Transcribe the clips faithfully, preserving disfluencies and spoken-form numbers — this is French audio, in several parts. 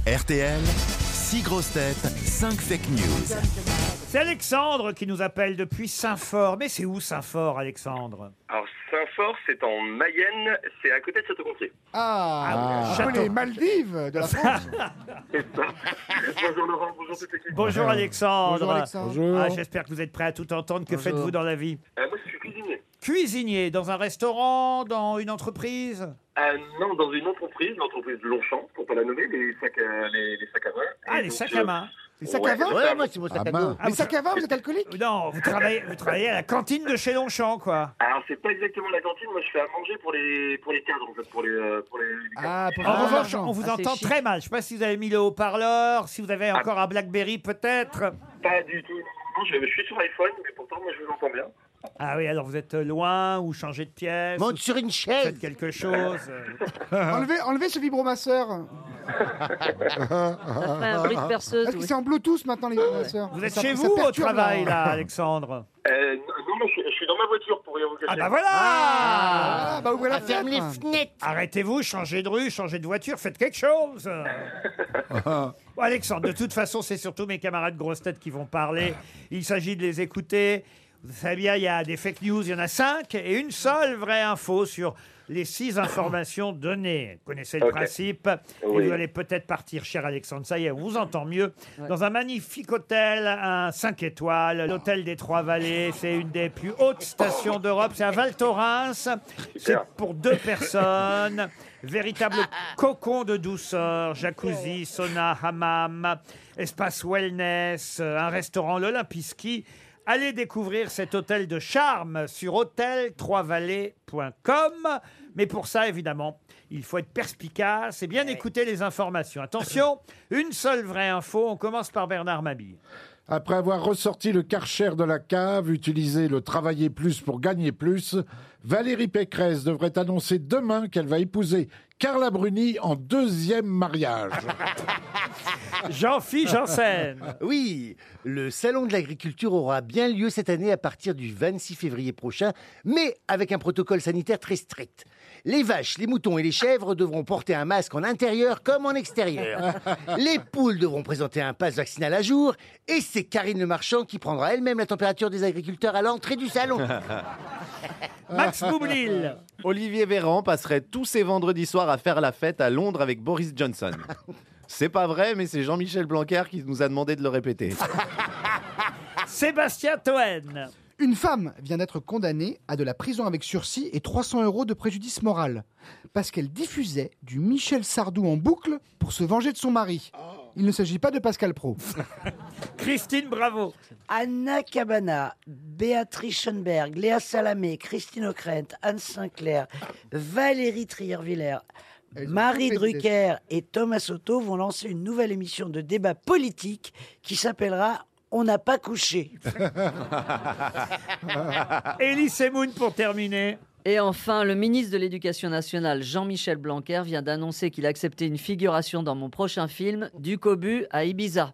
R T L, six grosses têtes, cinq fake news. C'est Alexandre qui nous appelle depuis Saint-Fort. Mais c'est où Saint-Fort, Alexandre? Alors, Saint-Fort, c'est en Mayenne, c'est à côté de Château-Gontier. Ah, Ah, un peu les Maldives de la France. C'est ça. Bonjour Laurent, bonjour toute l'équipe. Bonjour Alexandre. Bonjour Alexandre. Bonjour. Ah, j'espère que vous êtes prêt à tout entendre. Que Bonjour. faites-vous dans la vie? Euh, moi, je suis cuisinier. Cuisinier, dans un restaurant, dans une entreprise? Euh, non, dans une entreprise, l'entreprise Longchamp, pour pas la nommer, les sacs à, les, les sacs à main. Ah, Et les donc, sacs euh, à main. Les sacs à vin? Ouais, moi, c'est mon sac Ah, à mince. dos. Ah, Les vous- sacs à vin, vous êtes alcoolique? Non, vous travaillez, vous travaillez à la cantine de chez Longchamp, quoi. Alors, c'est pas exactement la cantine, moi, je fais à manger pour les, pour les cadres, en fait, pour les, euh, pour les, les cadres. Ah, pour En faire de revanche, l'argent. on vous Ah, c'est entend chic. très mal. Je ne sais pas si vous avez mis le haut-parleur, si vous avez encore un BlackBerry, peut-être. Pas du tout. Non, je, je suis sur iPhone, mais pourtant, moi, je vous entends bien. Ah oui, alors vous êtes loin ou changez de pièce, ou Monte sur une chaise. faites quelque chose. Enlevez, enlevez ce vibromasseur. Ça fait un bruit de perceuse. Parce que oui. c'est en Bluetooth maintenant, les vibromasseurs. Vous êtes Ça- chez ça vous au perturbe travail, la- là, Alexandre? Euh, non, non, je, suis- je suis dans ma voiture, pour rien vous cacher. Ah bah voilà. Ah, bah ouvrez la Ferme les fenêtre. fenêtres. Arrêtez-vous, changez de rue, changez de voiture, faites quelque chose. Bon, Alexandre, de toute façon, c'est surtout mes camarades grosses têtes qui vont parler. Il s'agit de les écouter. Vous savez bien, il y a des fake news, il y en a cinq, et une seule vraie info sur les six informations données. Vous connaissez le Ok. principe. Et Oui. vous allez peut-être partir, cher Alexandre, ça y est, on vous entend mieux. Dans un magnifique hôtel, un cinq étoiles, l'hôtel des Trois-Vallées. C'est une des plus hautes stations d'Europe. C'est à Val Thorens. C'est pour deux personnes. Véritable cocon de douceur, jacuzzi, sauna, hammam, espace wellness, un restaurant, l'Olympiski. Allez découvrir cet hôtel de charme sur hôtel trois vallées point com. Mais pour ça, évidemment, il faut être perspicace et bien écouter les informations. Attention, une seule vraie info. On commence par Bernard Mabille. Après avoir ressorti le Karcher de la cave, utilisé le travailler plus pour gagner plus, Valérie Pécresse devrait annoncer demain qu'elle va épouser Carla Bruni en deuxième mariage. Jean-Philippe Janssen. Oui, le salon de l'agriculture aura bien lieu cette année à partir du vingt-six février prochain, mais avec un protocole sanitaire très strict. Les vaches, les moutons et les chèvres devront porter un masque en intérieur comme en extérieur. Les poules devront présenter un pass vaccinal à jour et c'est Karine Le Marchand qui prendra elle-même la température des agriculteurs à l'entrée du salon. Max Boublil. Olivier Véran passerait tous ses vendredis soirs à faire la fête à Londres avec Boris Johnson. C'est pas vrai, mais c'est Jean-Michel Blanquer qui nous a demandé de le répéter. Sébastien Toen. Une femme vient d'être condamnée à de la prison avec sursis et trois cents euros de préjudice moral parce qu'elle diffusait du Michel Sardou en boucle pour se venger de son mari. Il ne s'agit pas de Pascal Praud. Christine Bravo. Anna Cabana, Béatrice Schoenberg, Léa Salamé, Christine Ockrent, Anne Sinclair, Valérie Trierwiller, Elles ont Marie tout fait, Drucker et Thomas Soto vont lancer une nouvelle émission de débat politique qui s'appellera On n'a pas couché. Elie Semoun pour terminer. Et enfin, le ministre de l'Éducation nationale, Jean-Michel Blanquer, vient d'annoncer qu'il acceptait une figuration dans mon prochain film, Du Cobu à Ibiza.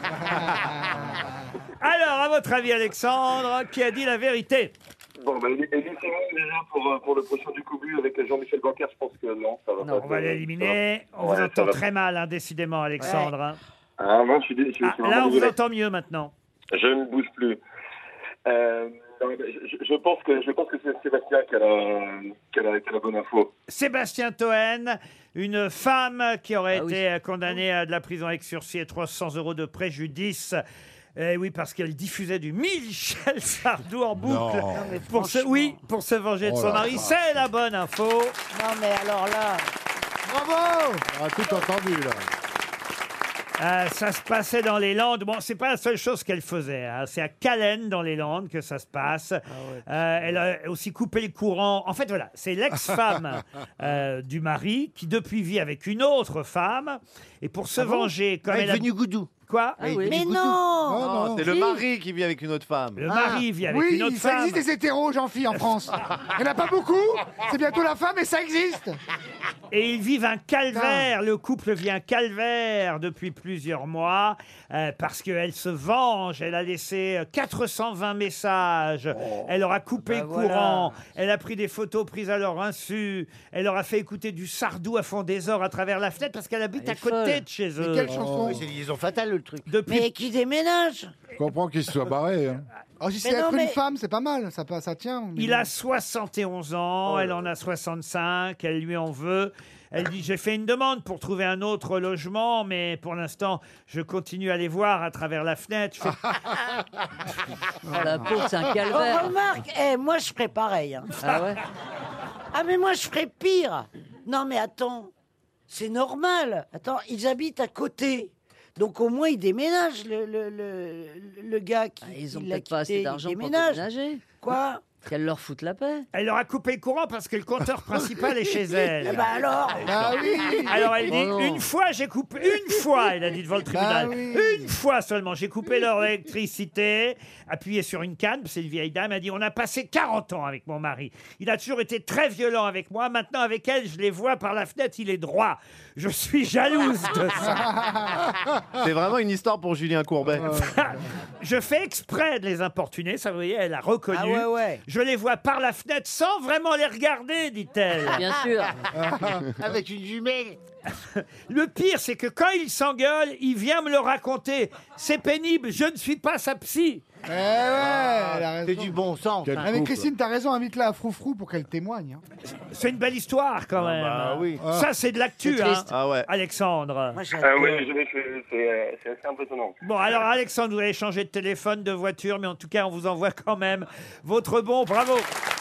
Alors, à votre avis, Alexandre, qui a dit la vérité? Bon, bah, Elie Semoun, déjà, pour, euh, pour le prochain du Cobu avec Jean-Michel Blanquer, je pense que non, ça va Non, pas. On va être- l'éliminer. On Ouais, vous ça entend va. très mal, hein, décidément, Alexandre. hein. Ah non, je suis, dé- je suis Ah, vraiment là, on vous désolé. entend mieux maintenant. Je ne bouge plus. Euh, non, mais je, je pense que je pense que c'est Sébastien qui a la, qui a la, qui a la bonne info. Sébastien Toen, une femme qui aurait Ah oui. été condamnée à de la prison avec sursis et trois cents euros de préjudice. Eh oui, parce qu'elle diffusait du Michel Sardou en boucle. Non. Non, mais Pour se, franchement. oui, pour se venger de Oh son là mari. là. C'est la bonne info. Non mais alors là, Bravo! On a tout entendu, là. Euh, ça se passait dans les Landes. Bon, c'est pas la seule chose qu'elle faisait. hein. C'est à Calais, dans les Landes, que ça se passe. Euh, elle a aussi coupé le courant. En fait, voilà, c'est l'ex-femme euh, du mari qui depuis vit avec une autre femme. Et pour se venger, comme Elle elle est a... devenue goudou. Quoi Ah oui. Mais non, Non, c'est le Si. mari qui vit avec une autre femme. Le mari vit avec Oui, une autre ça femme. existe des hétéros, Jean-Phi, en France. Il n'y en a pas beaucoup. C'est bientôt la femme et ça existe. Et ils vivent un calvaire, le couple vit un calvaire depuis plusieurs mois, euh, parce qu'elle se venge, elle a laissé euh, quatre cent vingt messages, elle leur a coupé Bah le voilà. courant, elle a pris des photos prises à leur insu, elle leur a fait écouter du Sardou à fond des ors à travers la fenêtre, parce qu'elle habite Elle à est côté folle. de chez Mais eux. quelle chanson. Oui, c'est liaison fatale, le truc. Depuis mais qui déménage? Je comprends qu'il se soit barré. hein. Oh, si Mais c'est non, être une mais- femme, c'est pas mal. Ça, pa- ça tient. mais Il bon. a soixante et onze ans, elle en a soixante-cinq, elle lui en veut. Elle dit, j'ai fait une demande pour trouver un autre logement, mais pour l'instant, je continue à les voir à travers la fenêtre. Je fais, Oh, la pauvre, c'est un Oh, calvaire. remarque, eh, moi je ferais pareil. hein. Ah ouais. Ah mais moi je ferais pire. Non mais attends, c'est normal. Attends, ils habitent à côté. Donc au moins ils déménagent, le, le, le, le gars qui Ah, ils ont qui l'a peut-être pas quitté, assez il d'argent pour déménage. déménager. Quoi? Qu'elle leur foute la paix. Elle leur a coupé le courant parce que le compteur principal est chez Eh elle. ben alors, Ah oui. Alors elle dit, Oh non. une fois j'ai coupé, une fois, elle a dit devant le tribunal, Bah oui. une fois seulement, j'ai coupé leur électricité, appuyé sur une canne, c'est une vieille dame, elle dit, on a passé quarante ans avec mon mari. Il a toujours été très violent avec moi, maintenant avec elle, je les vois par la fenêtre, il est droit. Je suis jalouse de ça. C'est vraiment une histoire pour Julien Courbet. Je fais exprès de les importuner, ça vous voyez, elle a reconnu. ah ouais ouais. Je les vois par la fenêtre sans vraiment les regarder, dit-elle. Bien sûr. Avec une jumelle. Le pire, c'est que quand il s'engueule, il vient me le raconter. C'est pénible, je ne suis pas sa psy. Eh ouais, elle a C'est raison. du bon sens. Quel hein. Ah, mais couple. Christine, t'as raison, invite-la à Froufrou pour qu'elle témoigne. hein. C'est une belle histoire quand même. bah oui. Ça, c'est de l'actu, C'est hein, triste. Ah ouais. Alexandre. Moi Ah j'adore. oui, je l'ai fait, c'est euh, c'est assez impressionnant. Bon, alors Alexandre, vous avez changé de téléphone, de voiture, mais en tout cas, on vous envoie quand même votre bon. Bravo.